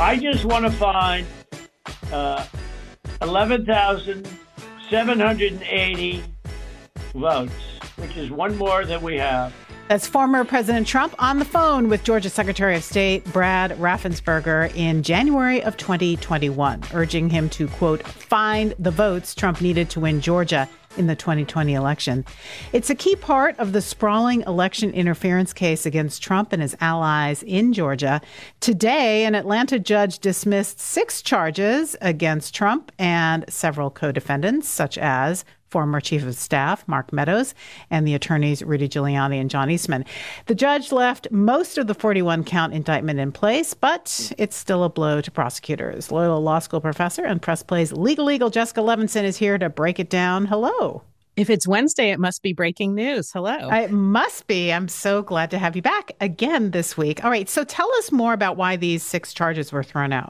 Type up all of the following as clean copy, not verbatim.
I just want to find 11,780 votes, which is one more than we have. That's former President Trump on the phone with Georgia Secretary of State Brad Raffensperger in January of 2021, urging him to, quote, find the votes Trump needed to win Georgia in the 2020 election. It's a key part of the sprawling election interference case against Trump and his allies in Georgia. Today, an Atlanta judge dismissed 6 charges against Trump and several co-defendants, such as former Chief of Staff Mark Meadows and the attorneys Rudy Giuliani and John Eastman. The judge left most of the 41-count indictment in place, but it's still a blow to prosecutors. Loyola Law School professor and Press Play's legal eagle Jessica Levinson is here to break it down. Hello. If it's Wednesday, it must be breaking news. Hello. It must be. I'm so glad to have you back again this week. All right, so tell us more about why these 6 charges were thrown out.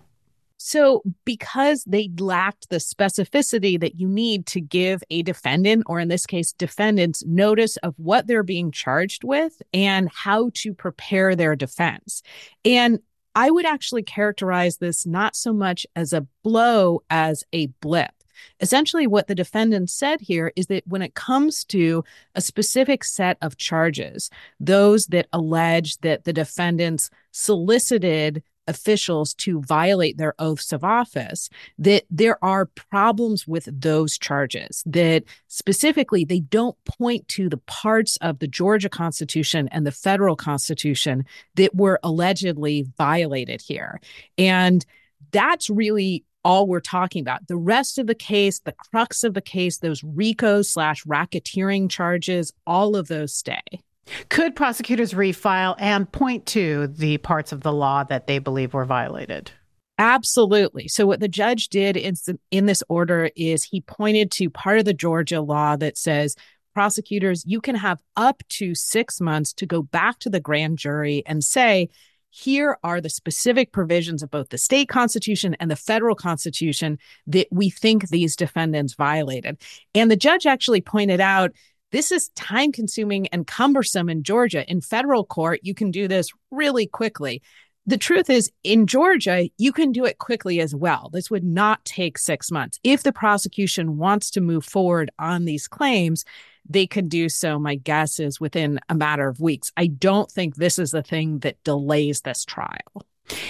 So because they lacked the specificity that you need to give a defendant, or in this case, defendants, notice of what they're being charged with and how to prepare their defense. And I would actually characterize this not so much as a blow as a blip. Essentially, what the defendant said here is that when it comes to a specific set of charges, those that allege that the defendants solicited officials to violate their oaths of office, that there are problems with those charges, that specifically they don't point to the parts of the Georgia Constitution and the federal Constitution that were allegedly violated here. And that's really all we're talking about. The rest of the case, the crux of the case, those RICO/racketeering charges, all of those stay. Could prosecutors refile and point to the parts of the law that they believe were violated? Absolutely. So what the judge did in this order is he pointed to part of the Georgia law that says, prosecutors, you can have up to 6 months to go back to the grand jury and say, here are the specific provisions of both the state constitution and the federal constitution that we think these defendants violated. And the judge actually pointed out, this is time-consuming and cumbersome in Georgia. In federal court, you can do this really quickly. The truth is, in Georgia, you can do it quickly as well. This would not take 6 months. If the prosecution wants to move forward on these claims, they can do so, my guess is, within a matter of weeks. I don't think this is the thing that delays this trial.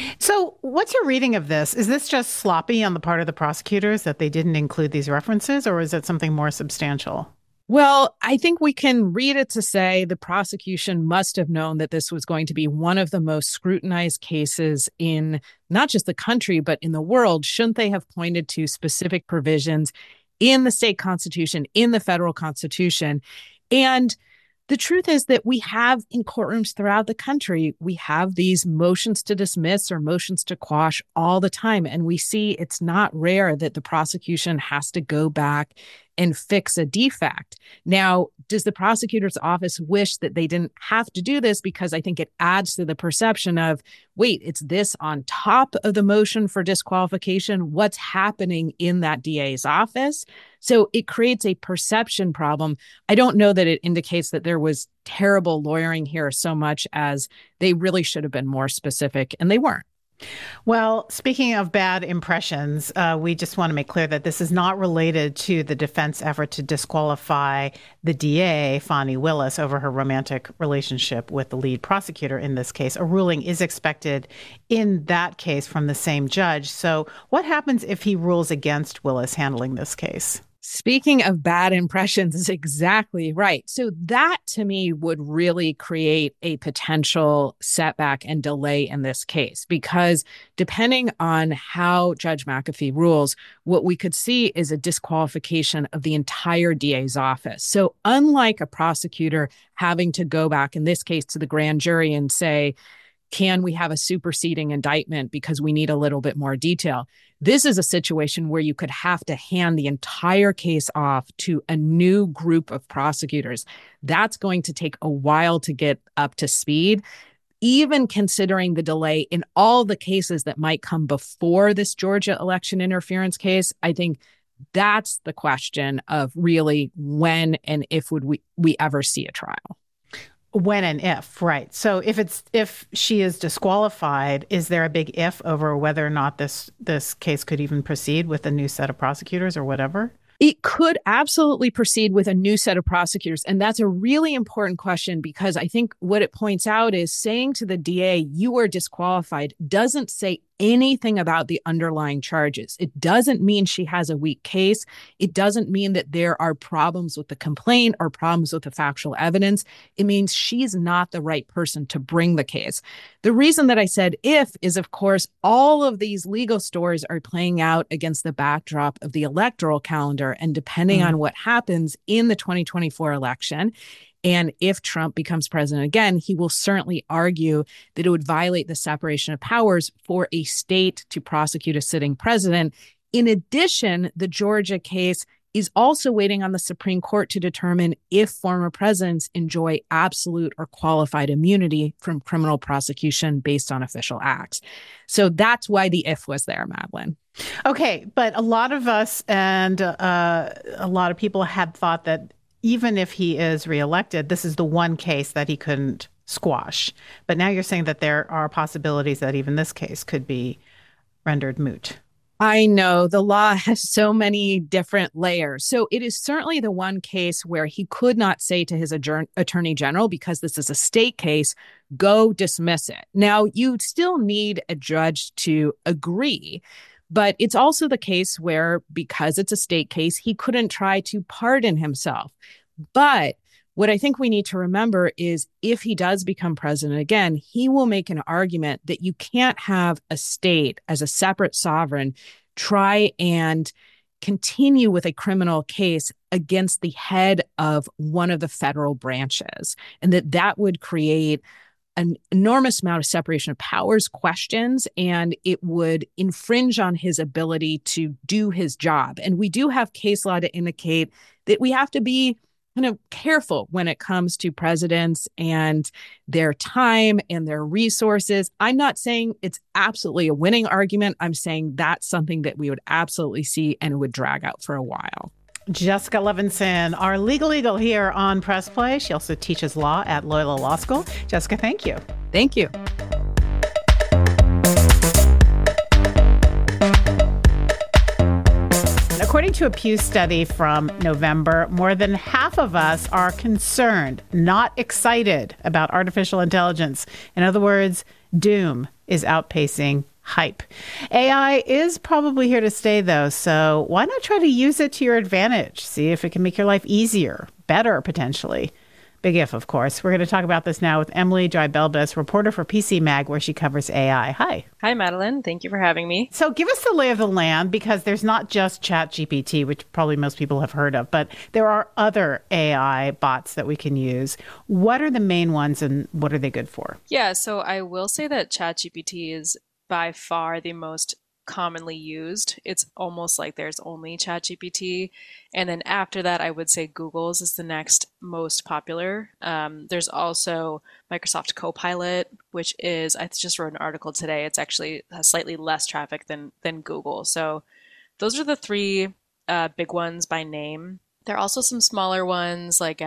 So what's your reading of this? Is this just sloppy on the part of the prosecutors that they didn't include these references, or is it something more substantial? Well, I think we can read it to say the prosecution must have known that this was going to be one of the most scrutinized cases in not just the country, but in the world. Shouldn't they have pointed to specific provisions in the state constitution, in the federal constitution? And the truth is that we have in courtrooms throughout the country, we have these motions to dismiss or motions to quash all the time. And we see it's not rare that the prosecution has to go back and fix a defect. Now, does the prosecutor's office wish that they didn't have to do this? Because I think it adds to the perception of, wait, it's this on top of the motion for disqualification? What's happening in that DA's office? So it creates a perception problem. I don't know that it indicates that there was terrible lawyering here so much as they really should have been more specific, and they weren't. Well, speaking of bad impressions, we just want to make clear that this is not related to the defense effort to disqualify the DA, Fani Willis, over her romantic relationship with the lead prosecutor in this case. A ruling is expected in that case from the same judge. So what happens if he rules against Willis handling this case? Speaking of bad impressions is exactly right. So that, to me, would really create a potential setback and delay in this case, because depending on how Judge McAfee rules, what we could see is a disqualification of the entire DA's office. So unlike a prosecutor having to go back, in this case, to the grand jury and say, can we have a superseding indictment because we need a little bit more detail? This is a situation where you could have to hand the entire case off to a new group of prosecutors. That's going to take a while to get up to speed. Even considering the delay in all the cases that might come before this Georgia election interference case, I think that's the question of really when and if would we ever see a trial. When and if, right. So if she is disqualified, is there a big if over whether or not this case could even proceed with a new set of prosecutors or whatever? It could absolutely proceed with a new set of prosecutors. And that's a really important question, because I think what it points out is saying to the DA, you are disqualified, doesn't say anything about the underlying charges. It doesn't mean she has a weak case. It doesn't mean that there are problems with the complaint or problems with the factual evidence. It means she's not the right person to bring the case. The reason that I said if is, of course, all of these legal stories are playing out against the backdrop of the electoral calendar. And depending on what happens in the 2024 election, and if Trump becomes president again, he will certainly argue that it would violate the separation of powers for a state to prosecute a sitting president. In addition, the Georgia case is also waiting on the Supreme Court to determine if former presidents enjoy absolute or qualified immunity from criminal prosecution based on official acts. So that's why the if was there, Madeline. Okay, but a lot of us and a lot of people had thought that even if he is reelected, this is the one case that he couldn't squash. But now you're saying that there are possibilities that even this case could be rendered moot. I know the law has so many different layers. So it is certainly the one case where he could not say to his attorney general, because this is a state case, go dismiss it. Now, you still need a judge to agree. But it's also the case where, because it's a state case, he couldn't try to pardon himself. But what I think we need to remember is if he does become president again, he will make an argument that you can't have a state as a separate sovereign try and continue with a criminal case against the head of one of the federal branches, and that would create an enormous amount of separation of powers questions, and it would infringe on his ability to do his job. And we do have case law to indicate that we have to be kind of careful when it comes to presidents and their time and their resources. I'm not saying it's absolutely a winning argument. I'm saying that's something that we would absolutely see and would drag out for a while. Jessica Levinson, our legal eagle here on Press Play. She also teaches law at Loyola Law School. Jessica, thank you. Thank you. According to a Pew study from November, more than half of us are concerned, not excited about artificial intelligence. In other words, doom is outpacing hype. AI is probably here to stay, though, so why not try to use it to your advantage? See if it can make your life easier, better, potentially. Big if, of course. We're going to talk about this now with Emily Dry-Belbis, reporter for PC Mag, where she covers AI. Hi. Hi, Madeline. Thank you for having me. So give us the lay of the land, because there's not just ChatGPT, which probably most people have heard of, but there are other AI bots that we can use. What are the main ones, and what are they good for? Yeah, so I will say that ChatGPT is by far the most commonly used. It's almost like there's only ChatGPT. And then after that, I would say Google's is the next most popular. There's also Microsoft Copilot, which is, I just wrote an article today. It's actually has slightly less traffic than Google. So those are the three big ones by name. There are also some smaller ones like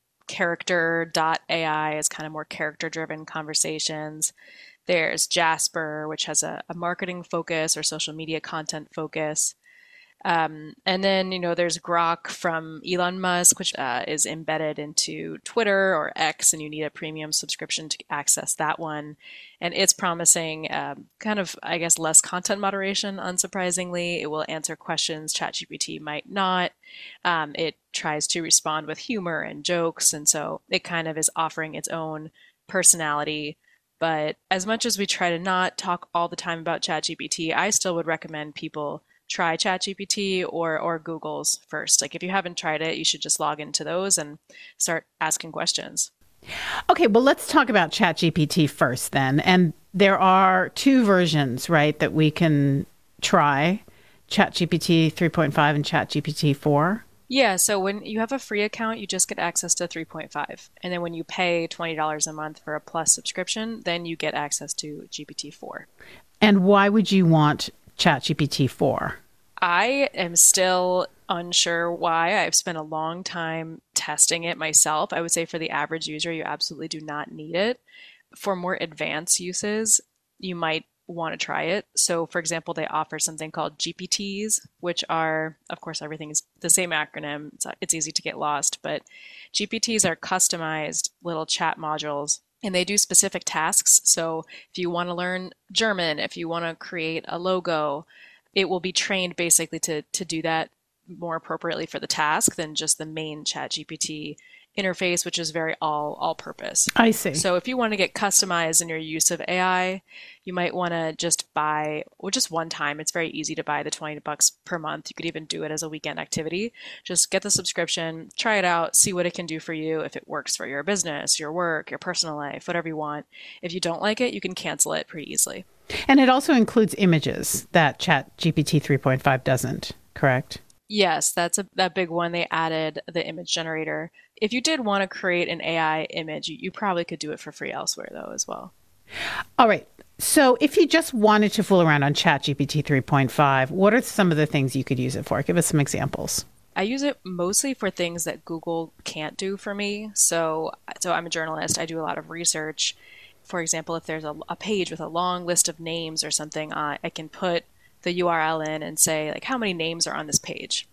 Character.ai is kind of more character-driven conversations. There's Jasper, which has a marketing focus or social media content focus. And then, there's Grok from Elon Musk, which is embedded into Twitter or X, and you need a premium subscription to access that one. And it's promising kind of, I guess, less content moderation, unsurprisingly. It will answer questions ChatGPT might not. It tries to respond with humor and jokes, and so it kind of is offering its own personality. But as much as we try to not talk all the time about ChatGPT, I still would recommend people try ChatGPT or Google's first. Like if you haven't tried it, you should just log into those and start asking questions. Okay, well, let's talk about ChatGPT first then. And there are two versions, right, that we can try, ChatGPT 3.5 and ChatGPT 4. Yeah, so when you have a free account, you just get access to 3.5. And then when you pay $20 a month for a Plus subscription, then you get access to GPT-4. And why would you want ChatGPT 4? I am still unsure why. I've spent a long time testing it myself. I would say for the average user, you absolutely do not need it. For more advanced uses, you might want to try it. So, for example, they offer something called GPTs, which are, of course, everything is the same acronym. It's easy to get lost, but GPTs are customized little chat modules and they do specific tasks. So, if you want to learn German, if you want to create a logo, it will be trained basically to do that more appropriately for the task than just the main ChatGPT interface, which is very all purpose. I see. So if you want to get customized in your use of AI, you might want to just buy, or just one time. It's very easy to buy the $20 per month. You could even do it as a weekend activity. Just get the subscription, try it out, see what it can do for you. If it works for your business, your work, your personal life, whatever you want. If you don't like it, you can cancel it pretty easily. And it also includes images that ChatGPT 3.5 doesn't, correct? Yes, that's that big one. They added the image generator. If you did want to create an AI image, you probably could do it for free elsewhere, though, as well. All right. So if you just wanted to fool around on ChatGPT 3.5, what are some of the things you could use it for? Give us some examples. I use it mostly for things that Google can't do for me. So I'm a journalist. I do a lot of research. For example, if there's a page with a long list of names or something, I can put the URL in and say, like, how many names are on this page?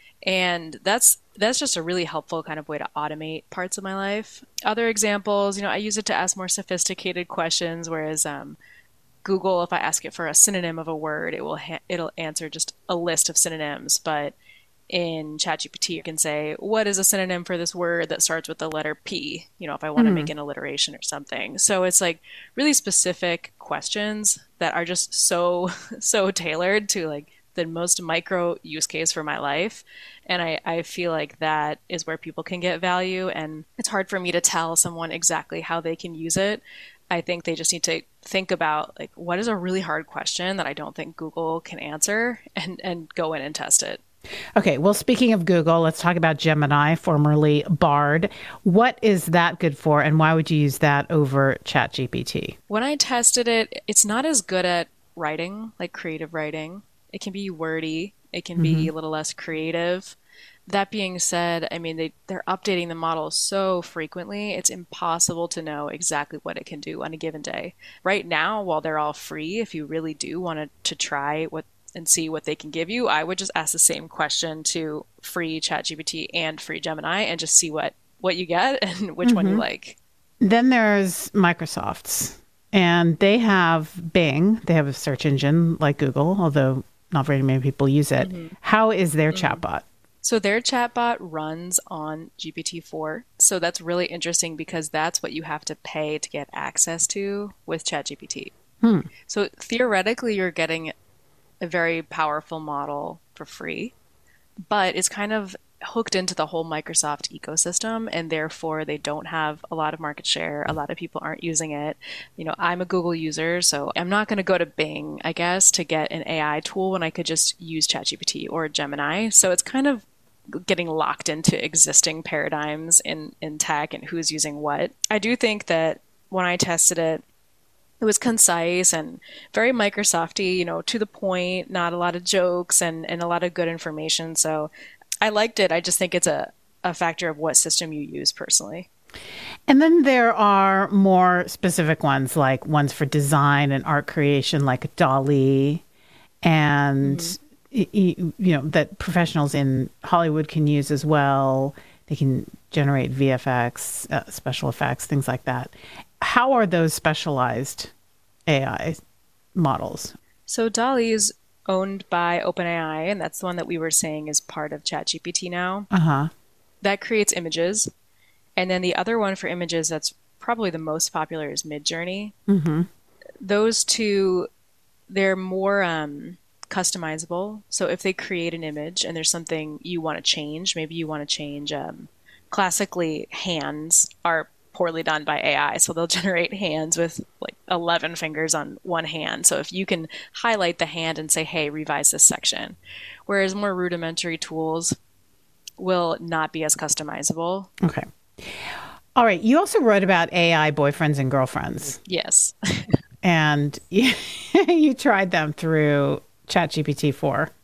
And that's just a really helpful kind of way to automate parts of my life. Other examples, I use it to ask more sophisticated questions, whereas Google, if I ask it for a synonym of a word, it'll answer just a list of synonyms. But in ChatGPT, you can say, what is a synonym for this word that starts with the letter P, if I want to make an alliteration or something. So it's like really specific questions that are just so tailored to like the most micro use case for my life. And I feel like that is where people can get value. And it's hard for me to tell someone exactly how they can use it. I think they just need to think about, like, what is a really hard question that I don't think Google can answer, and go in and test it. Okay, well, speaking of Google, let's talk about Gemini, formerly Bard. What is that good for, and why would you use that over ChatGPT? When I tested it, it's not as good at writing, like creative writing. It can be wordy. It can be a little less creative. That being said, I mean, they're updating the model so frequently, it's impossible to know exactly what it can do on a given day. Right now, while they're all free, if you really do want to try and see what they can give you, I would just ask the same question to free ChatGPT and free Gemini and just see what you get and which one you like. Then there's Microsoft's, and they have Bing. They have a search engine like Google, although not very many people use it. How is their chatbot? So their chatbot runs on GPT-4. So that's really interesting because that's what you have to pay to get access to with ChatGPT. So theoretically, you're getting a very powerful model for free, but it's kind of hooked into the whole Microsoft ecosystem, and therefore they don't have a lot of market share. A lot of people aren't using it. I'm a Google user, so I'm not going to go to Bing, I guess, to get an AI tool when I could just use ChatGPT or Gemini. So it's kind of getting locked into existing paradigms in tech and who's using what. I do think that when I tested it, it was concise and very Microsofty, to the point, not a lot of jokes and a lot of good information. So I liked it. I just think it's a factor of what system you use personally. And then there are more specific ones, like ones for design and art creation, like DALL-E, and that professionals in Hollywood can use as well. They can generate VFX, special effects, things like that. How are those specialized AI models? So DALL-E is owned by OpenAI, and that's the one that we were saying is part of ChatGPT now. That creates images. And then the other one for images that's probably the most popular is Midjourney. Those two, they're more customizable. So if they create an image and there's something you want to change, maybe you want to change, classically hands are poorly done by AI. So they'll generate hands with like 11 fingers on one hand. So if you can highlight the hand and say, hey, revise this section. Whereas more rudimentary tools will not be as customizable. Okay. All right. You also wrote about AI boyfriends and girlfriends. Yes. And you tried them through ChatGPT 4.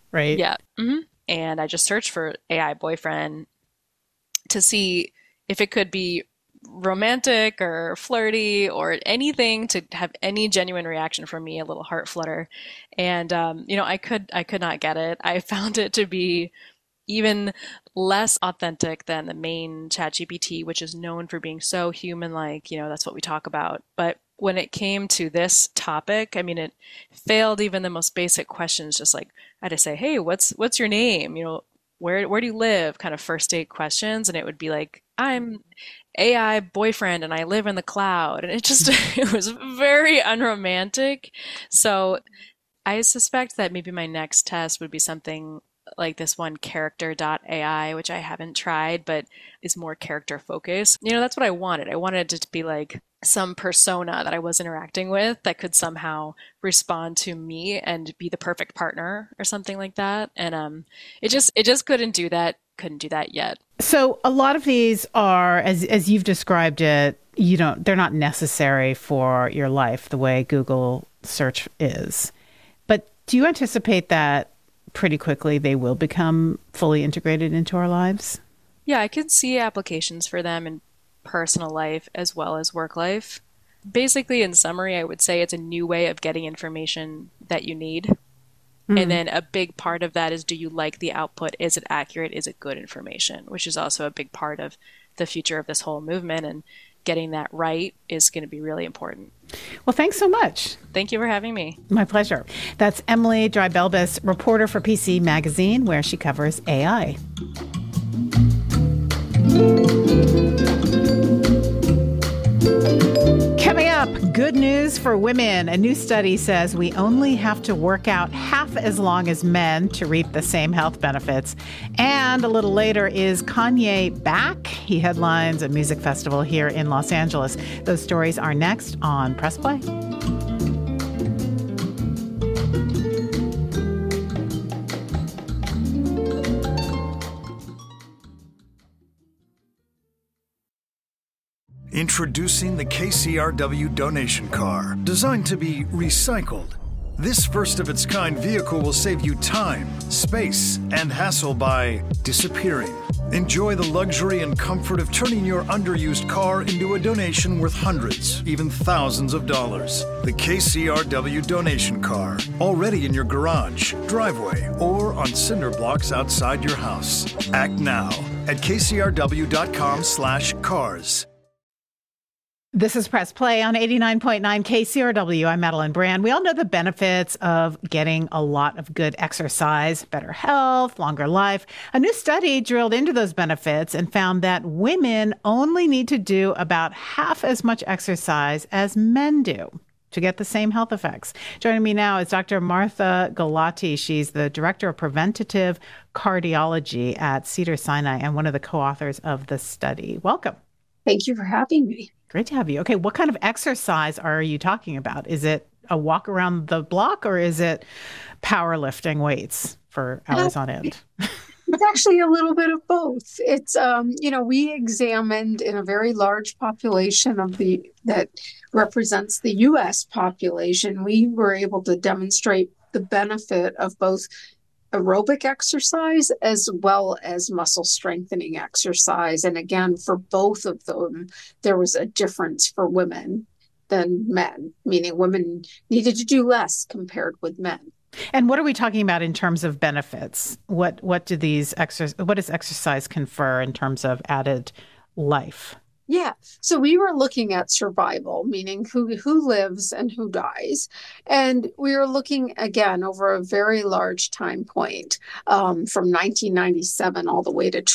right? Yeah. And I just searched for AI boyfriend to see if it could be romantic or flirty or anything to have any genuine reaction from me, a little heart flutter. And I could not get it. I found it to be even less authentic than the main ChatGPT, which is known for being so human-like. That's what we talk about. But when it came to this topic, I mean, it failed even the most basic questions. Just like I had to say, "Hey, what's your name? Where do you live?" Kind of first date questions, and it would be like, "I'm AI boyfriend and I live in the cloud," and it just it was very unromantic. So I suspect that maybe my next test would be something like this one character.ai, which I haven't tried, but is more character focused. That's what I wanted. I wanted it to be like some persona that I was interacting with that could somehow respond to me and be the perfect partner or something like that. And it just couldn't do that. Couldn't do that yet. So a lot of these are, as you've described it, they're not necessary for your life the way Google search is. But do you anticipate that pretty quickly they will become fully integrated into our lives? Yeah, I could see applications for them in personal life as well as work life. Basically, in summary, I would say it's a new way of getting information that you need. And then a big part of that is, do you like the output? Is it accurate? Is it good information? Which is also a big part of the future of this whole movement. And getting that right is going to be really important. Well, thanks so much. Thank you for having me. My pleasure. That's Emily Dreibelbis, reporter for PC Magazine, where she covers AI. Coming up, good news for women. A new study says we only have to work out half as long as men to reap the same health benefits. And a little later, is Kanye back? He headlines a music festival here in Los Angeles. Those stories are next on Press Play. Introducing the KCRW donation car, designed to be recycled. This first-of-its-kind vehicle will save you time, space, and hassle by disappearing. Enjoy the luxury and comfort of turning your underused car into a donation worth hundreds, even thousands of dollars. The KCRW donation car, already in your garage, driveway, or on cinder blocks outside your house. Act now at kcrw.com/cars. This is Press Play on 89.9 KCRW. I'm Madeline Brand. We all know the benefits of getting a lot of good exercise, better health, longer life. A new study drilled into those benefits and found that women only need to do about half as much exercise as men do to get the same health effects. Joining me now is Dr. Martha Galati. She's the Director of Preventative Cardiology at Cedars-Sinai and one of the co-authors of the study. Welcome. Thank you for having me. Great to have you. Okay, what kind of exercise are you talking about? Is it a walk around the block or is it powerlifting weights for hours on end? It's actually a little bit of both. It's, we examined in a very large population that represents the U.S. population. We were able to demonstrate the benefit of both aerobic exercise as well as muscle strengthening exercise. And again, for both of them, there was a difference for women than men, meaning women needed to do less compared with men. And what are we talking about in terms of benefits? What does exercise confer in terms of added life? Yeah. So we were looking at survival, meaning who lives and who dies. And we were looking, again, over a very large time point, from 1997 all the way to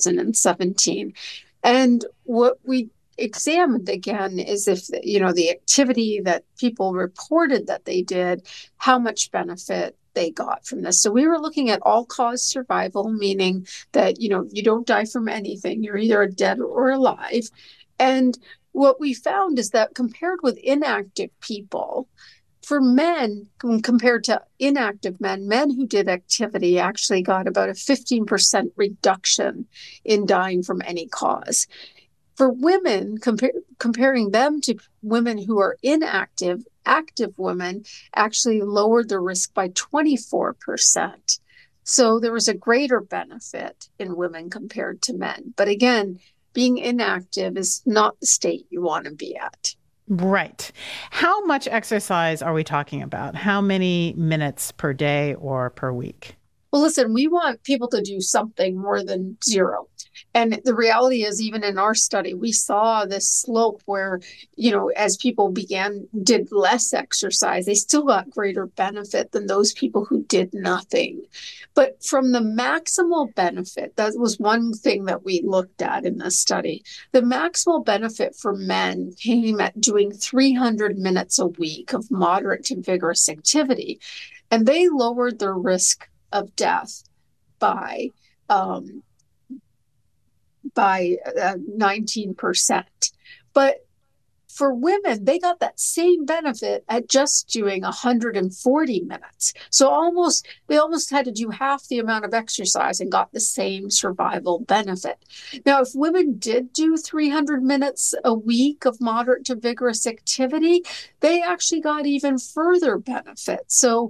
2017. And what we examined, again, is if, the activity that people reported that they did, how much benefit they got from this. So we were looking at all-cause survival, meaning that, you don't die from anything. You're either dead or alive. And what we found is that compared with inactive people, for men, compared to inactive men, men who did activity actually got about a 15% reduction in dying from any cause. For women, comparing them to women who are inactive, active women actually lowered the risk by 24%. So there was a greater benefit in women compared to men. But again, being inactive is not the state you want to be at. Right. How much exercise are we talking about? How many minutes per day or per week? Well, listen, we want people to do something more than zero. And the reality is, even in our study, we saw this slope where, as people did less exercise, they still got greater benefit than those people who did nothing. But from the maximal benefit, that was one thing that we looked at in this study. The maximal benefit for men came at doing 300 minutes a week of moderate to vigorous activity. And they lowered their risk of death by 19%. But for women, they got that same benefit at just doing 140 minutes. So they almost had to do half the amount of exercise and got the same survival benefit. Now, if women did do 300 minutes a week of moderate to vigorous activity, they actually got even further benefit.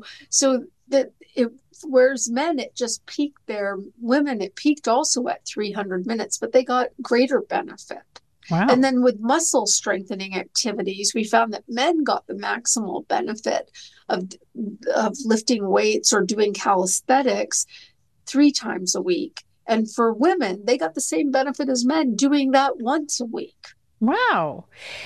Whereas men, it just peaked there. Women, it peaked also at 300 minutes, but they got greater benefit. Wow. And then with muscle strengthening activities, we found that men got the maximal benefit of lifting weights or doing calisthenics 3 times a week. And for women, they got the same benefit as men doing that once a week. Wow.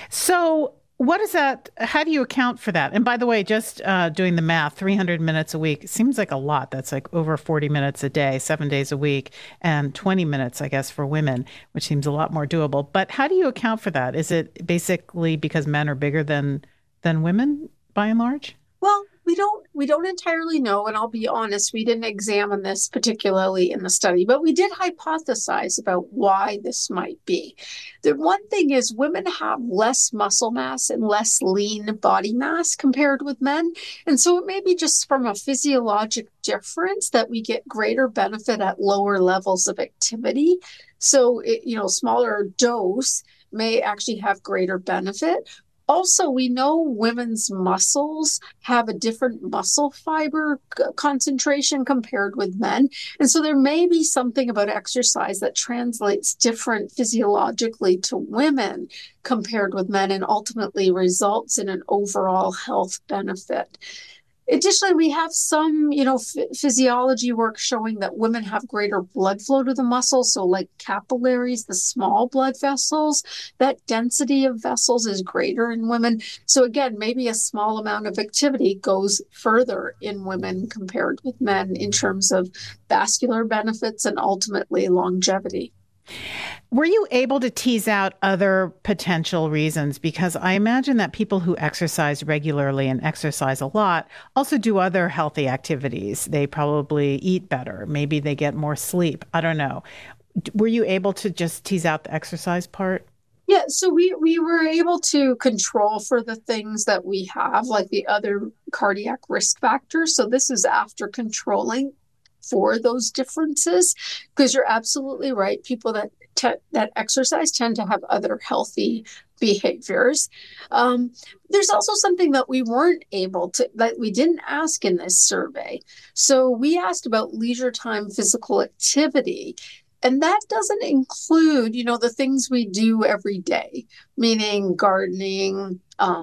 So what is that? How do you account for that? And by the way, just doing the math, 300 minutes a week seems like a lot. That's like over 40 minutes a day, 7 days a week, and 20 minutes, I guess, for women, which seems a lot more doable. But how do you account for that? Is it basically because men are bigger than women by and large? Well, we don't entirely know, and I'll be honest, we didn't examine this particularly in the study, but we did hypothesize about why this might be. The one thing is women have less muscle mass and less lean body mass compared with men, and so it may be just from a physiologic difference that we get greater benefit at lower levels of activity. So, smaller dose may actually have greater benefit. Also, we know women's muscles have a different muscle fiber concentration compared with men. And so there may be something about exercise that translates different physiologically to women compared with men and ultimately results in an overall health benefit. Additionally, we have some, physiology work showing that women have greater blood flow to the muscles. So like capillaries, the small blood vessels, that density of vessels is greater in women. So again, maybe a small amount of activity goes further in women compared with men in terms of vascular benefits and ultimately longevity. Were you able to tease out other potential reasons? Because I imagine that people who exercise regularly and exercise a lot also do other healthy activities. They probably eat better. Maybe they get more sleep. I don't know. Were you able to just tease out the exercise part? Yeah, so we were able to control for the things that we have, like the other cardiac risk factors. So this is after controlling for those differences, because you're absolutely right. People that exercise tend to have other healthy behaviors. There's also something that we didn't ask in this survey. So we asked about leisure time physical activity. And that doesn't include, the things we do every day, meaning gardening,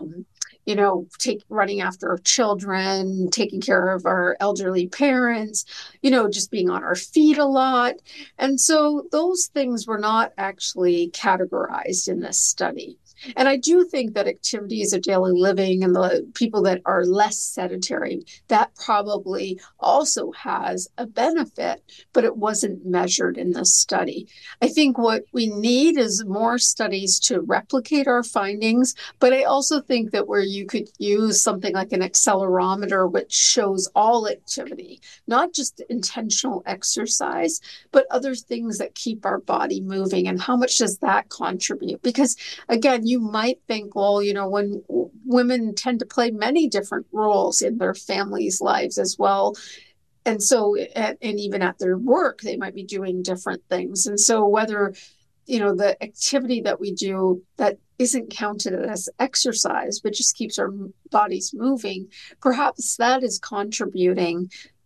running after our children, taking care of our elderly parents, just being on our feet a lot. And so those things were not actually categorized in this study. And I do think that activities of daily living and the people that are less sedentary, that probably also has a benefit, but it wasn't measured in this study. I think what we need is more studies to replicate our findings, but I also think that where you could use something like an accelerometer, which shows all activity, not just intentional exercise, but other things that keep our body moving, and how much does that contribute? Because again, you might think, well, when women tend to play many different roles in their families' lives as well. And so, and even at their work, they might be doing different things. And so whether, the activity that we do that isn't counted as exercise, but just keeps our bodies moving, perhaps that is contributing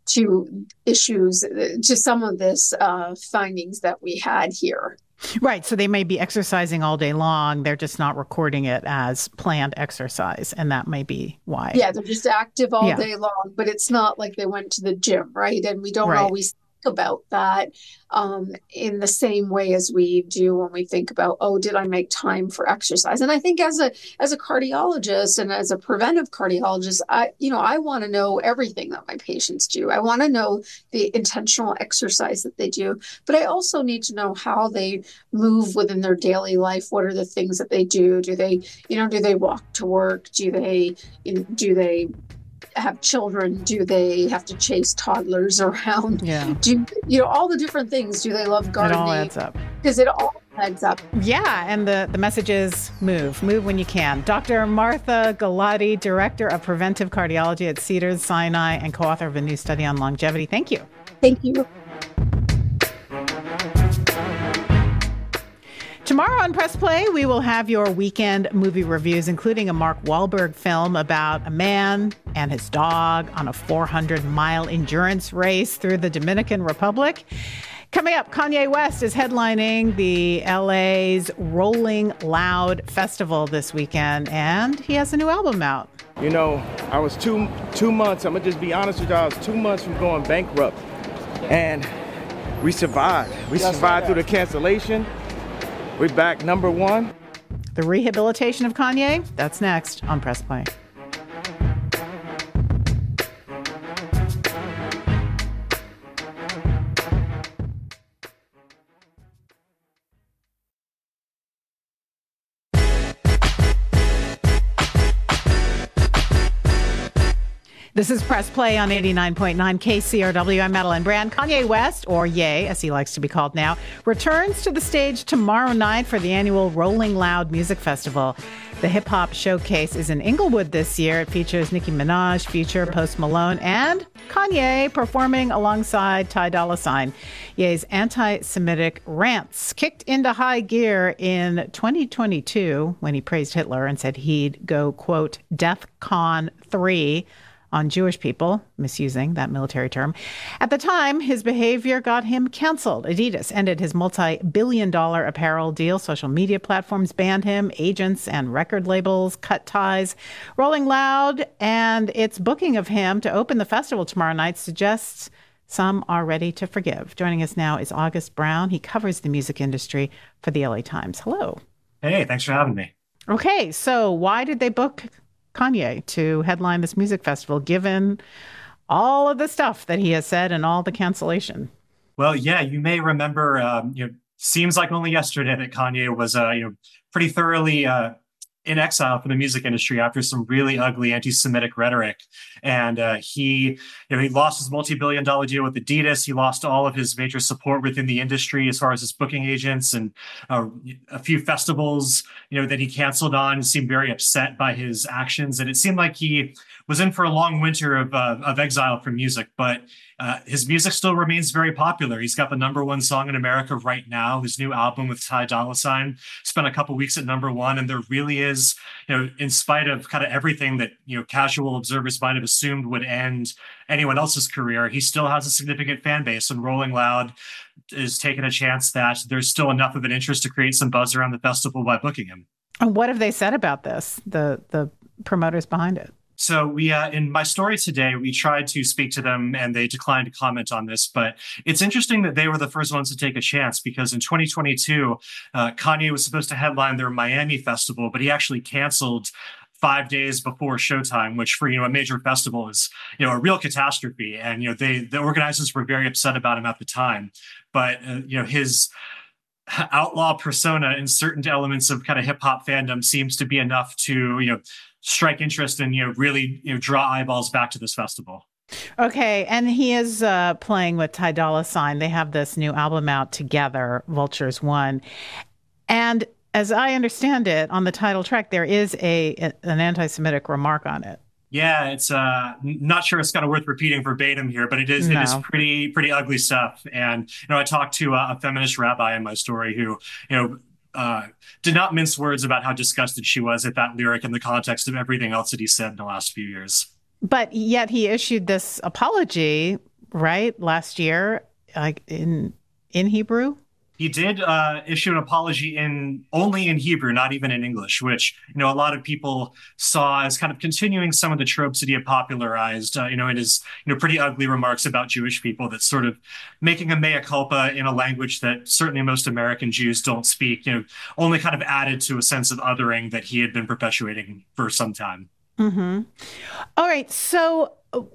to issues, to some of this findings that we had here. Right. So they may be exercising all day long. They're just not recording it as planned exercise. And that may be why. Yeah, they're just active all day long, but it's not like they went to the gym, right? And we don't always think about that in the same way as we do when we think about, oh, did I make time for exercise? And I think as a cardiologist and as a preventive cardiologist, I want to know everything that my patients do. I want to know the intentional exercise that they do, but I also need to know how they move within their daily life. What are the things that they do? Do they walk to work? Do they have children? Do they have to chase toddlers around? Yeah. Do all the different things? Do they love gardening? It all adds up. Because it all adds up. Yeah, and the message is move when you can. Dr. Martha Galati, Director of Preventive Cardiology at Cedars-Sinai and co-author of a new study on longevity. Thank you. Thank you. Tomorrow on Press Play, we will have your weekend movie reviews, including a Mark Wahlberg film about a man and his dog on a 400-mile endurance race through the Dominican Republic. Coming up, Kanye West is headlining the LA's Rolling Loud Festival this weekend, and he has a new album out. You know, I was two months, I'm going to just be honest with y'all, I was 2 months from going bankrupt, and we survived. We survived through the cancellation. We're back #1. The rehabilitation of Kanye? That's next on Press Play. This is Press Play on 89.9 KCRW. I'm Madeline Brand. Kanye West, or Ye, as he likes to be called now, returns to the stage tomorrow night for the annual Rolling Loud Music Festival. The hip-hop showcase is in Inglewood this year. It features Nicki Minaj, Future, Post Malone, and Kanye performing alongside Ty Dolla $ign. Ye's anti-Semitic rants kicked into high gear in 2022 when he praised Hitler and said he'd go, quote, DEFCON 3 on Jewish people, misusing that military term. At the time, his behavior got him canceled. Adidas ended his multi-billion-dollar apparel deal. Social media platforms banned him. Agents and record labels cut ties. Rolling Loud and its booking of him to open the festival tomorrow night suggests some are ready to forgive. Joining us now is August Brown. He covers the music industry for the LA Times. Hello. Hey, thanks for having me. Okay, so why did they book Kanye to headline this music festival, given all of the stuff that he has said and all the cancellation? Well, yeah, you may remember, seems like only yesterday that Kanye was, pretty thoroughly in exile from the music industry after some really ugly anti-Semitic rhetoric. And he lost his multi-billion-dollar deal with Adidas. He lost all of his major support within the industry as far as his booking agents, and a few festivals, that he canceled on. He seemed very upset by his actions. And it seemed like he was in for a long winter of exile from music, but his music still remains very popular. He's got the #1 song in America right now. His new album with Ty Dolla $ign spent a couple weeks at #1, and there really is, in spite of kind of everything that casual observers might have assumed would end anyone else's career, he still has a significant fan base. And Rolling Loud is taking a chance that there's still enough of an interest to create some buzz around the festival by booking him. And what have they said about this? The promoters behind it? So we, in my story today, we tried to speak to them and they declined to comment on this. But it's interesting that they were the first ones to take a chance, because in 2022, Kanye was supposed to headline their Miami festival, but he actually canceled 5 days before showtime, which for a major festival is a real catastrophe. And the organizers were very upset about him at the time. But his outlaw persona in certain elements of kind of hip hop fandom seems to be enough to strike interest and really draw eyeballs back to this festival. Okay, and he is playing with Ty Dolla $ign. They have this new album out together, Vultures One, and as I understand it, on the title track there is an anti-Semitic remark on it. Yeah, it's not sure it's kind of worth repeating verbatim here, but it is pretty ugly stuff. And I talked to a feminist rabbi in my story who did not mince words about how disgusted she was at that lyric in the context of everything else that he said in the last few years. But yet he issued this apology right, last year, in Hebrew. He did issue an apology only in Hebrew, not even in English, which, a lot of people saw as kind of continuing some of the tropes that he had popularized, in his, pretty ugly remarks about Jewish people, that's sort of making a mea culpa in a language that certainly most American Jews don't speak, only kind of added to a sense of othering that he had been perpetuating for some time. Mm-hmm. All right. So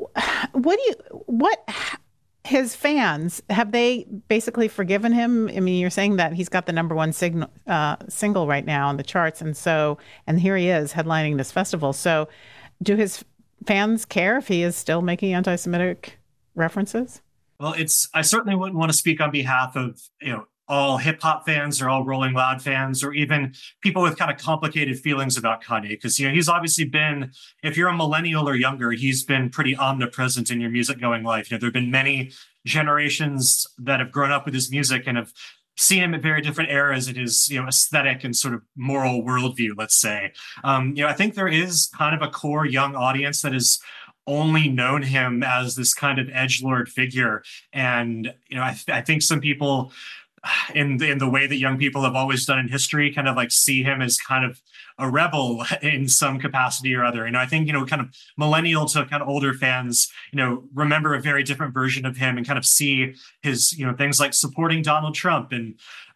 his fans, have they basically forgiven him? I mean, you're saying that he's got the number one single right now on the charts. And here he is headlining this festival. So do his fans care if he is still making anti-Semitic references? Well, I certainly wouldn't want to speak on behalf of, all hip hop fans or all Rolling Loud fans, or even people with kind of complicated feelings about Kanye. Because, he's obviously been, if you're a millennial or younger, he's been pretty omnipresent in your music going life. There have been many generations that have grown up with his music and have seen him at very different eras in his, aesthetic and sort of moral worldview, let's say. I think there is kind of a core young audience that is only known him as this kind of edgelord figure. And, I think some people in the way that young people have always done in history, kind of like see him as kind of a rebel in some capacity or other. I think, kind of millennial to kind of older fans, remember a very different version of him and kind of see his, things like supporting Donald Trump and,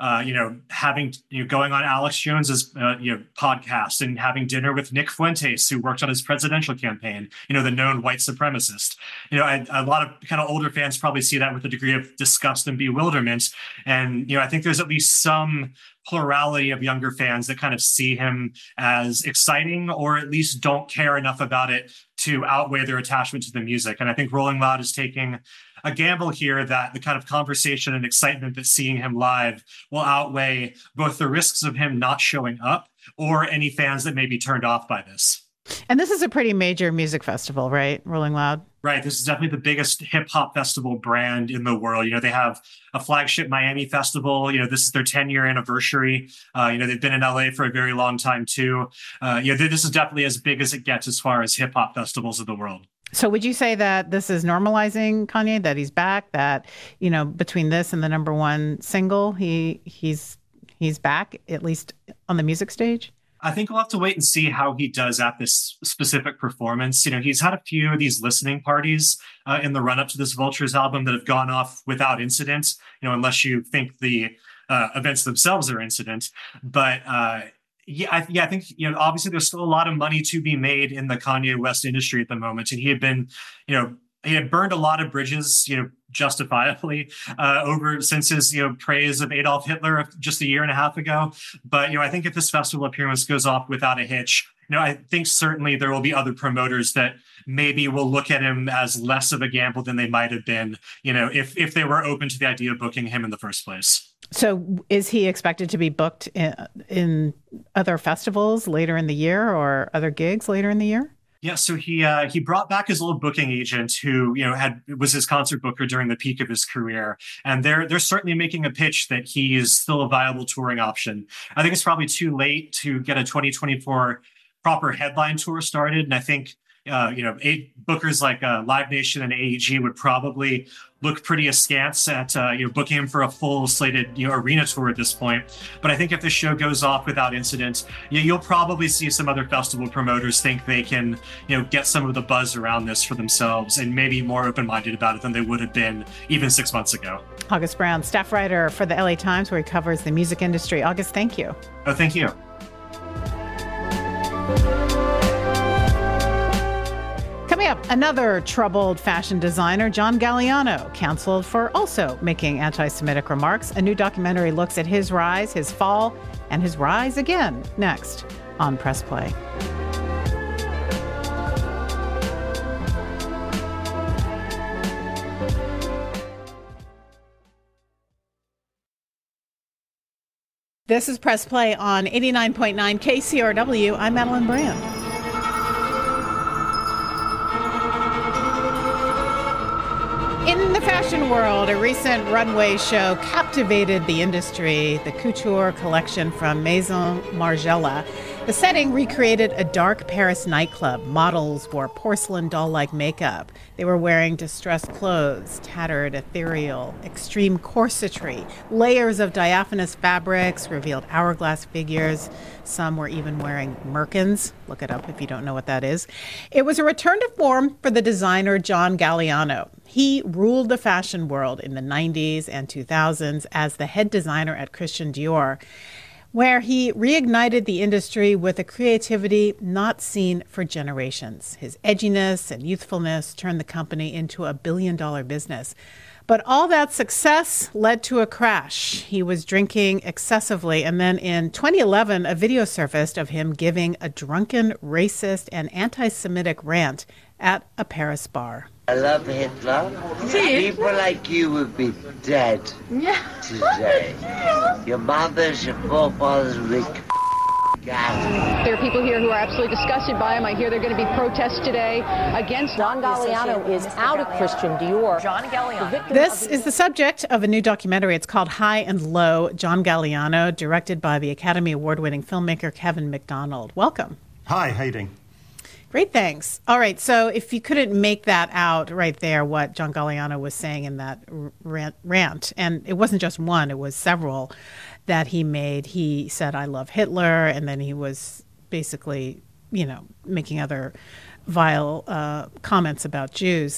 having, going on Alex Jones's, podcast and having dinner with Nick Fuentes, who worked on his presidential campaign, the known white supremacist. A lot of kind of older fans probably see that with a degree of disgust and bewilderment. And, I think there's at least some plurality of younger fans that kind of see him as exciting, or at least don't care enough about it to outweigh their attachment to the music. And I think Rolling Loud is taking a gamble here that the kind of conversation and excitement that seeing him live will outweigh both the risks of him not showing up or any fans that may be turned off by this. And this is a pretty major music festival, right? Rolling Loud. Right. This is definitely the biggest hip hop festival brand in the world. They have a flagship Miami festival. This is their 10-year anniversary. They've been in LA for a very long time, too. This is definitely as big as it gets as far as hip hop festivals of the world. So would you say that this is normalizing Kanye, that he's back, that, between this and the number one single, he's back, at least on the music stage? I think we'll have to wait and see how he does at this specific performance. He's had a few of these listening parties in the run-up to this Vultures album that have gone off without incident, unless you think the events themselves are incident. But I think, obviously there's still a lot of money to be made in the Kanye West industry at the moment. And he had been, he had burned a lot of bridges, justifiably since his, praise of Adolf Hitler just a year and a half ago. But, I think if this festival appearance goes off without a hitch, I think certainly there will be other promoters that maybe will look at him as less of a gamble than they might have been, if they were open to the idea of booking him in the first place. So is he expected to be booked in other festivals later in the year or other gigs later in the year? Yeah, so he brought back his old booking agent, who was his concert booker during the peak of his career, and they're certainly making a pitch that he is still a viable touring option. I think it's probably too late to get a 2024 proper headline tour started, and I think bookers like Live Nation and AEG would probably look pretty askance at booking him for a full slated arena tour at this point. But I think if the show goes off without incident, you'll probably see some other festival promoters think they can get some of the buzz around this for themselves and maybe more open-minded about it than they would have been even 6 months ago. August Brown, staff writer for the LA Times, where he covers the music industry. August, thank you. Oh, thank you. Coming up, another troubled fashion designer, John Galliano, canceled for also making anti-Semitic remarks. A new documentary looks at his rise, his fall, and his rise again, next on Press Play. This is Press Play on 89.9 KCRW. I'm Madeline Brand. In the fashion world, a recent runway show captivated the industry. The couture collection from Maison Margiela The setting recreated a dark Paris nightclub. Models wore porcelain doll-like makeup. They were wearing distressed clothes, tattered, ethereal, extreme corsetry. Layers of diaphanous fabrics revealed hourglass figures. Some were even wearing merkins. Look it up if you don't know what that is. It was a return to form for the designer John Galliano. He ruled the fashion world in the 90s and 2000s as the head designer at Christian Dior, where he reignited the industry with a creativity not seen for generations. His edginess and youthfulness turned the company into a billion-dollar business. But all that success led to a crash. He was drinking excessively, and then in 2011, a video surfaced of him giving a drunken, racist, and anti-Semitic rant at a Paris bar. I love Hitler. People like you would be dead today. Your mothers, your forefathers would be There are people here who are absolutely disgusted by him. I hear there are going to be protests today against John Galliano is out of Christian Dior. John Galliano. This is the subject of a new documentary. It's called High and Low, John Galliano, directed by the Academy Award-winning filmmaker Kevin McDonald. Welcome. Hi, how you doing? Great, thanks. All right, so if you couldn't make that out right there, what John Galliano was saying in that rant, and it wasn't just one, it was several that he made. He said, I love Hitler, and then he was basically, making other vile comments about Jews.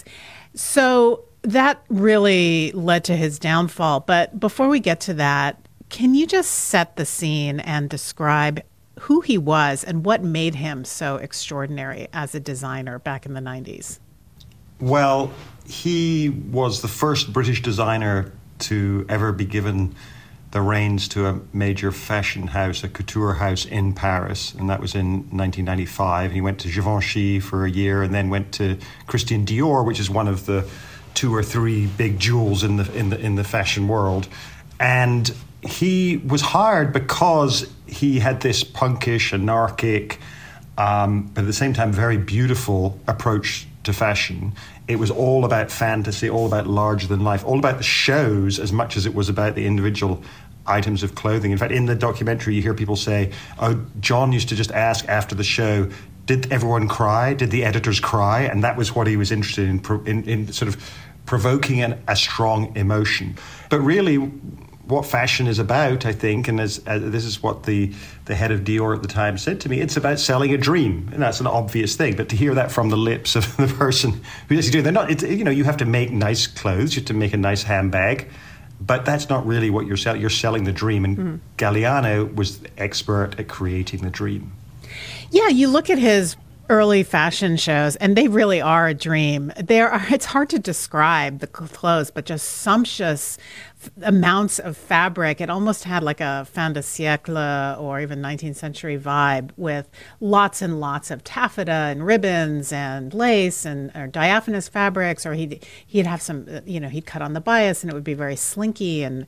So that really led to his downfall. But before we get to that, can you just set the scene and describe who he was and what made him so extraordinary as a designer back in the 90s? Well, he was the first British designer to ever be given the reins to a major fashion house, a couture house in Paris, and that was in 1995. He went to Givenchy for a year and then went to Christian Dior, which is one of the 2 or 3 big jewels in the fashion world. And he was hired because he had this punkish, anarchic, but at the same time very beautiful approach to fashion. It was all about fantasy, all about larger than life, all about the shows as much as it was about the individual items of clothing. In fact, in the documentary, you hear people say, oh, John used to just ask after the show, did everyone cry? Did the editors cry? And that was what he was interested in sort of provoking a strong emotion. But really, what fashion is about, I think, and as this is what the head of Dior at the time said to me, it's about selling a dream. And that's an obvious thing. But to hear that from the lips of the person who's actually doing they're not, you have to make nice clothes, you have to make a nice handbag, but that's not really what you're selling. You're selling the dream. And Galliano was the expert at creating the dream. Yeah, you look at his early fashion shows, and they really are a dream. It's hard to describe the clothes, but just sumptuous amounts of fabric. It almost had like a fin de siècle or even 19th century vibe, with lots and lots of taffeta and ribbons and lace or diaphanous fabrics, or he'd have some, he'd cut on the bias and it would be very slinky and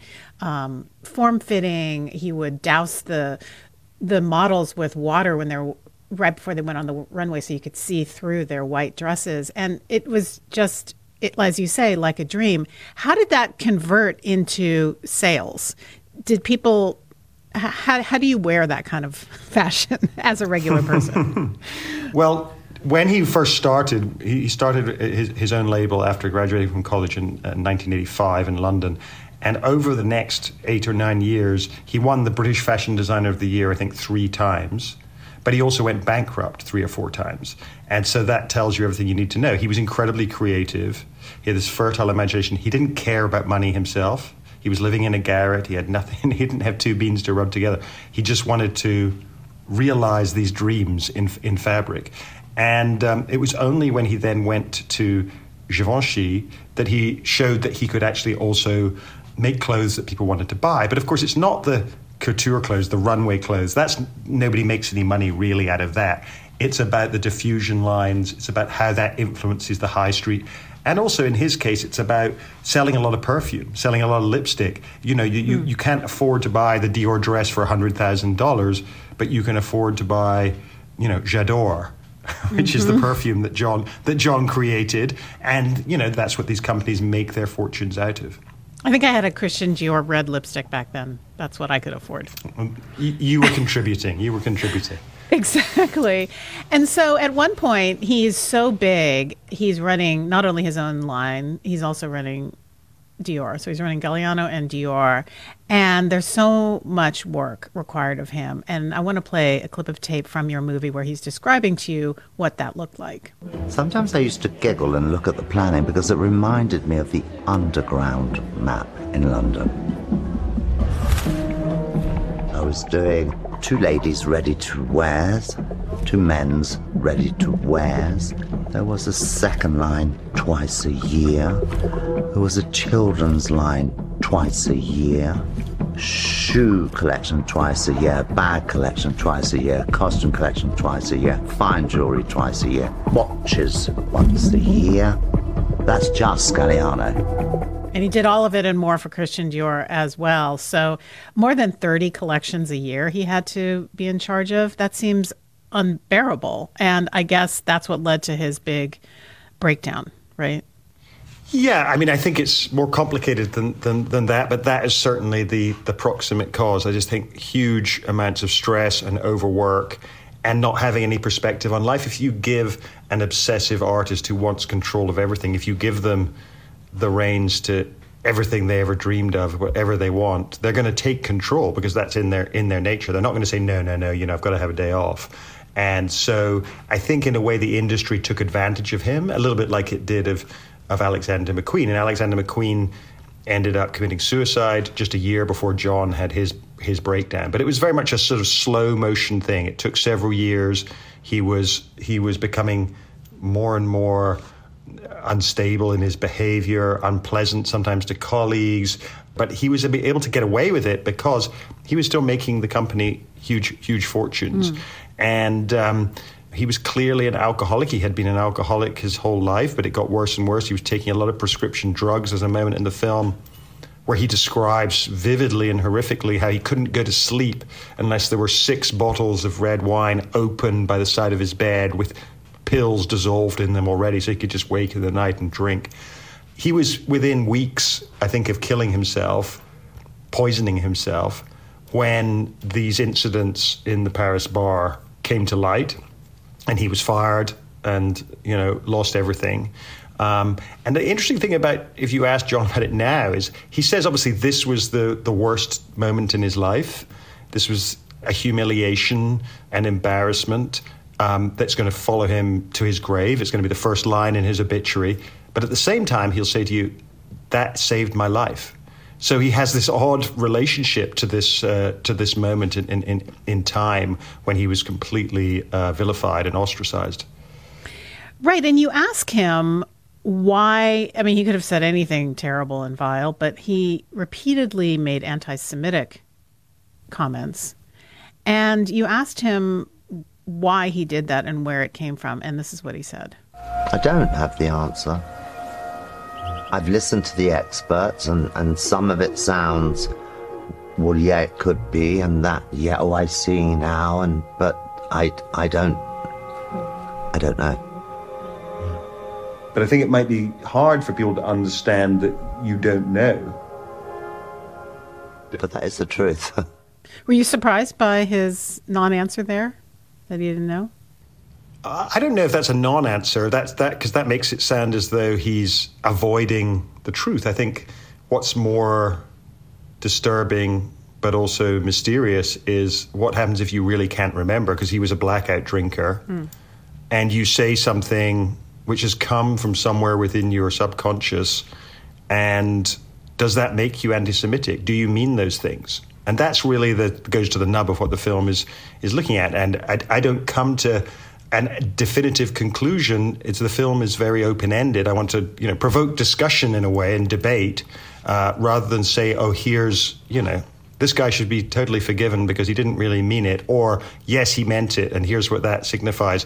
form-fitting. He would douse the models with water when they're right before they went on the runway so you could see through their white dresses. And it was just, as you say, like a dream. How did that convert into sales? Did people, how do you wear that kind of fashion as a regular person? Well, when he first started, he started his own label after graduating from college in 1985 in London. And over the next 8 or 9 years, he won the British Fashion Designer of the Year, I think, 3 times. But he also went bankrupt 3 or 4 times. And so that tells you everything you need to know. He was incredibly creative. He had this fertile imagination. He didn't care about money himself. He was living in a garret. He had nothing. He didn't have 2 beans to rub together. He just wanted to realize these dreams in fabric. And it was only when he then went to Givenchy that he showed that he could actually also make clothes that people wanted to buy. But of course, it's not the couture clothes, the runway clothes. Nobody makes any money really out of that. It's about the diffusion lines. It's about how that influences the high street. And also in his case, it's about selling a lot of perfume, selling a lot of lipstick. You can't afford to buy the Dior dress for $100,000, but you can afford to buy, J'adore, which is the perfume that John created. And, that's what these companies make their fortunes out of. I think I had a Christian Dior red lipstick back then. That's what I could afford. You were contributing. You were contributing. Exactly. And so at one point, he's so big, he's running not only his own line, he's also running Dior. So he's running Galliano and Dior. And there's so much work required of him. And I want to play a clip of tape from your movie where he's describing to you what that looked like. Sometimes I used to giggle and look at the planning because it reminded me of the Underground map in London. I was doing 2 ladies ready to wears, 2 men's ready to wears. There was a second line twice a year. There was a children's line twice a year. Shoe collection twice a year. Bag collection twice a year. Costume collection twice a year. Fine jewelry twice a year. Watches once a year. That's just Galliano. And he did all of it and more for Christian Dior as well. So more than 30 collections a year he had to be in charge of. That seems unbearable. And I guess that's what led to his big breakdown, right? Yeah, I mean, I think it's more complicated than that, but that is certainly the proximate cause. I just think huge amounts of stress and overwork and not having any perspective on life. If you give an obsessive artist who wants control of everything, if you give them the reins to everything they ever dreamed of, whatever they want, they're going to take control because that's in their nature. They're not going to say, no, I've got to have a day off. And so I think in a way the industry took advantage of him, a little bit like it did of Alexander McQueen. And Alexander McQueen ended up committing suicide just a year before John had his breakdown. But it was very much a sort of slow motion thing. It took several years. He was becoming more and more unstable in his behavior, unpleasant sometimes to colleagues, but he was able to get away with it because he was still making the company huge fortunes. And he was clearly an alcoholic. He had been an alcoholic his whole life, but it got worse and worse. He was taking a lot of prescription drugs. There's a moment in the film where he describes vividly and horrifically how he couldn't go to sleep unless there were 6 bottles of red wine open by the side of his bed with pills dissolved in them already, so he could just wake in the night and drink. He was within weeks, I think, of killing himself, poisoning himself, when these incidents in the Paris bar came to light, and he was fired and, lost everything. And the interesting thing about, if you ask John about it now, is he says, obviously, this was the worst moment in his life. This was a humiliation, an embarrassment, that's going to follow him to his grave. It's going to be the first line in his obituary. But at the same time, he'll say to you, that saved my life. So he has this odd relationship to this moment in time when he was completely vilified and ostracized. Right. And you ask him why. I mean, he could have said anything terrible and vile, but he repeatedly made anti-Semitic comments. And you asked him why he did that and where it came from. And this is what he said. I don't have the answer. I've listened to the experts and some of it sounds, well, yeah, it could be, and that, yeah, oh, I see now, but I don't know. But I think it might be hard for people to understand that you don't know. But that is the truth. Were you surprised by his non-answer there? That he didn't know? I don't know if that's a non-answer. That's because that makes it sound as though he's avoiding the truth. I think what's more disturbing but also mysterious is what happens if you really can't remember, because he was a blackout drinker, and you say something which has come from somewhere within your subconscious, and does that make you anti-Semitic? Do you mean those things? And that's really goes to the nub of what the film is looking at. And I don't come to a definitive conclusion. The film is very open-ended. I want to provoke discussion in a way and debate rather than say, oh, here's, this guy should be totally forgiven because he didn't really mean it, or yes, he meant it, and here's what that signifies.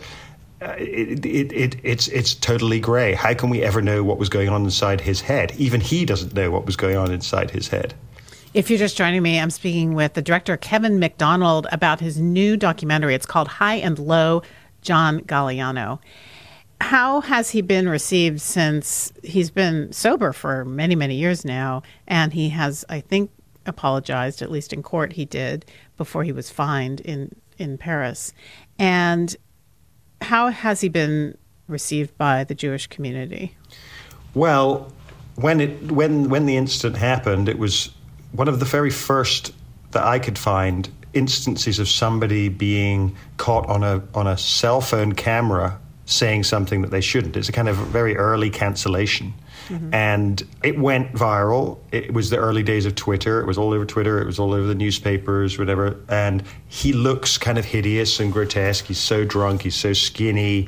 It's totally grey. How can we ever know what was going on inside his head? Even he doesn't know what was going on inside his head. If you're just joining me, I'm speaking with the director Kevin McDonald about his new documentary. It's called High and Low, John Galliano. How has he been received since he's been sober for many, many years now? And he has, I think, apologized, at least in court he did, before he was fined in Paris. And how has he been received by the Jewish community? Well, when the incident happened, it was one of the very first that I could find instances of somebody being caught on a cell phone camera saying something that they shouldn't. It's a kind of very early cancellation. Mm-hmm. And it went viral. It was the early days of Twitter. It was all over Twitter. It was all over the newspapers, whatever. And he looks kind of hideous and grotesque. He's so drunk. He's so skinny.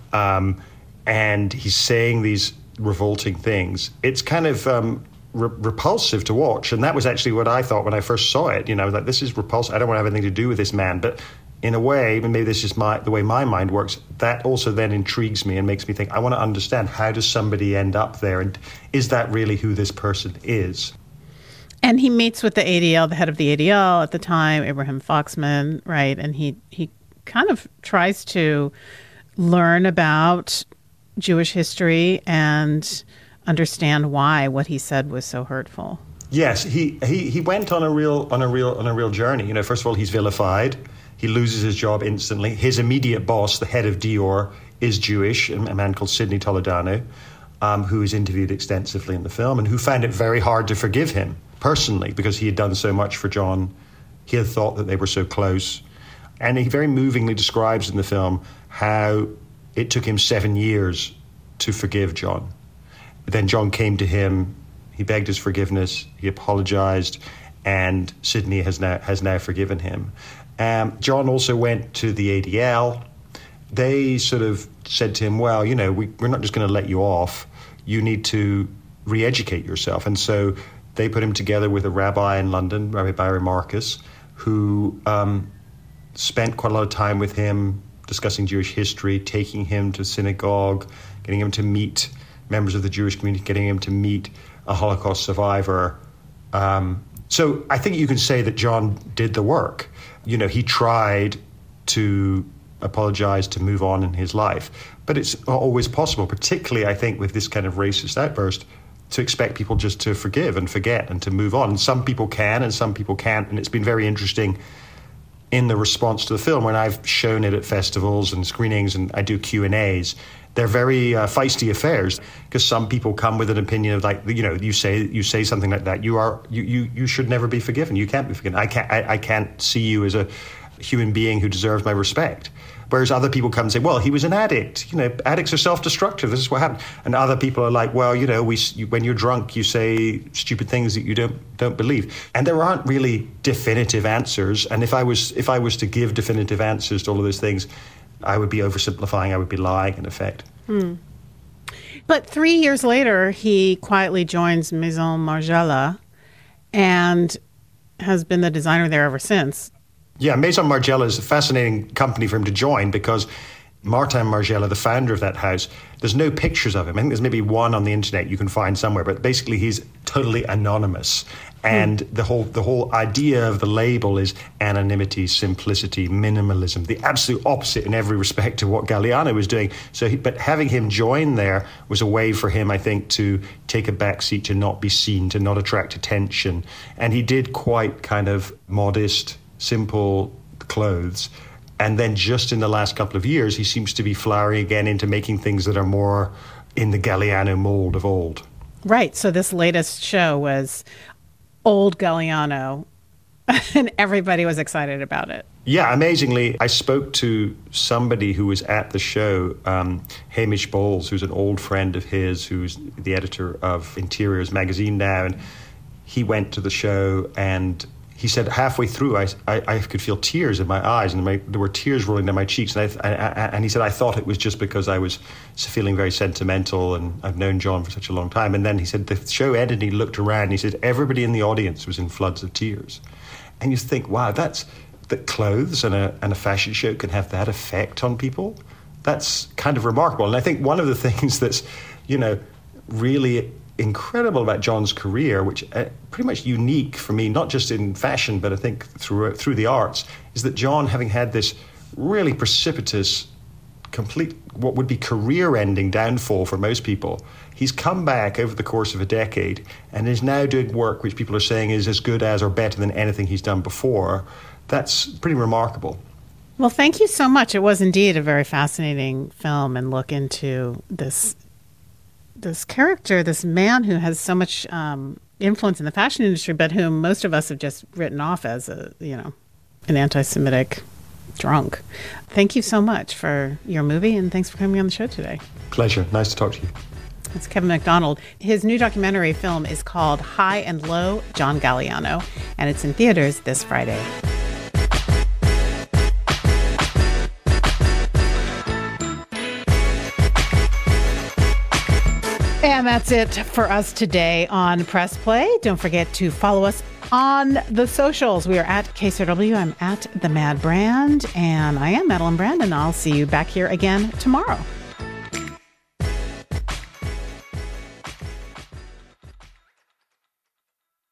And he's saying these revolting things. It's kind of repulsive to watch. And that was actually what I thought when I first saw it. I was like, this is repulsive. I don't want to have anything to do with this man. But in a way, and maybe this is the way my mind works, that also then intrigues me and makes me think, I want to understand, how does somebody end up there? And is that really who this person is? And he meets with the ADL, the head of the ADL at the time, Abraham Foxman, right? And he kind of tries to learn about Jewish history and understand why what he said was so hurtful. Yes, he went on a real journey. First of all, he's vilified. He loses his job instantly. His immediate boss, the head of Dior, is Jewish, a man called Sidney Toledano, who is interviewed extensively in the film and who found it very hard to forgive him personally because he had done so much for John. He had thought that they were so close. And he very movingly describes in the film how it took him 7 years to forgive John. But then John came to him, he begged his forgiveness, he apologized, and Sidney has now forgiven him. John also went to the ADL. They sort of said to him, well, we're not just going to let you off. You need to re-educate yourself. And so they put him together with a rabbi in London, Rabbi Barry Marcus, who spent quite a lot of time with him discussing Jewish history, taking him to synagogue, getting him to meet members of the Jewish community, getting him to meet a Holocaust survivor. So I think you can say that John did the work. He tried to apologize, to move on in his life. But it's not always possible, particularly, I think, with this kind of racist outburst, to expect people just to forgive and forget and to move on. And some people can and some people can't. And it's been very interesting in the response to the film when I've shown it at festivals and screenings and I do Q&As. They're very feisty affairs because some people come with an opinion of you say something like that, you should never be forgiven. You can't be forgiven. I can't see you as a human being who deserves my respect. Whereas other people come and say, well, he was an addict. Addicts are self-destructive. This is what happened. And other people are like, well, when you're drunk, you say stupid things that you don't believe. And there aren't really definitive answers. And if I was to give definitive answers to all of those things, I would be oversimplifying. I would be lying, in effect. But 3 years later, he quietly joins Maison Margiela and has been the designer there ever since. Yeah, Maison Margiela is a fascinating company for him to join because Martin Margiela, the founder of that house, there's no pictures of him. I think there's maybe one on the internet you can find somewhere, but basically he's totally anonymous. And the whole idea of the label is anonymity, simplicity, minimalism, the absolute opposite in every respect to what Galliano was doing. But having him join there was a way for him, I think, to take a backseat, to not be seen, to not attract attention. And he did quite kind of modest, simple clothes. And then just in the last couple of years, he seems to be flowering again into making things that are more in the Galliano mold of old. Right. So this latest show was old Galliano, and everybody was excited about it. Yeah, amazingly, I spoke to somebody who was at the show, Hamish Bowles, who's an old friend of his, who's the editor of Interiors magazine now, and he went to the show and he said halfway through, I could feel tears in my eyes, and there were tears rolling down my cheeks. And he said, I thought it was just because I was feeling very sentimental, and I've known John for such a long time. And then he said the show ended, and he looked around, and he said everybody in the audience was in floods of tears. And you think, wow, that clothes and a fashion show can have that effect on people. That's kind of remarkable. And I think one of the things that's, really incredible about John's career, which pretty much unique for me, not just in fashion, but I think through the arts, is that John, having had this really precipitous complete, what would be career-ending downfall for most people. He's come back over the course of a decade and is now doing work which people are saying is as good as or better than anything he's done before. That's pretty remarkable. Well, thank you so much. It was indeed a very fascinating film and look into this character, this man who has so much influence in the fashion industry, but whom most of us have just written off as an anti-Semitic drunk. Thank you so much for your movie, and thanks for coming on the show today. Pleasure. Nice to talk to you. It's Kevin McDonald. His new documentary film is called High and Low, John Galliano, and it's in theaters this Friday. And that's it for us today on Press Play. Don't forget to follow us on the socials. We are at KCRW. I'm at The Mad Brand, and I am Madeline Brand, and I'll see you back here again tomorrow.